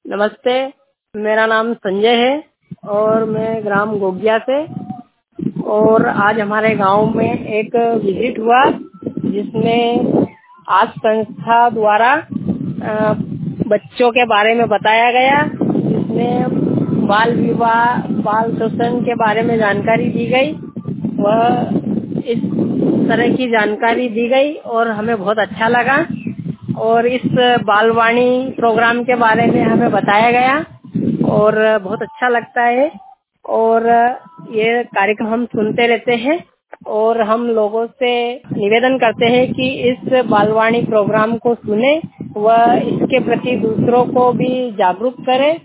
नमस्ते, मेरा नाम संजय है और मैं ग्राम गोगिया से। और आज हमारे गांव में एक विजिट हुआ जिसमें आज संस्था द्वारा बच्चों के बारे में बताया गया, जिसमें बाल विवाह, बाल शोषण के बारे में जानकारी दी गई। वह इस तरह की जानकारी दी गई और हमें बहुत अच्छा लगा। और इस बालवाणी प्रोग्राम के बारे में हमें बताया गया और बहुत अच्छा लगता है। और ये कार्यक्रम हम सुनते रहते हैं और हम लोगों से निवेदन करते हैं कि इस बालवाणी प्रोग्राम को सुने व इसके प्रति दूसरों को भी जागरूक करें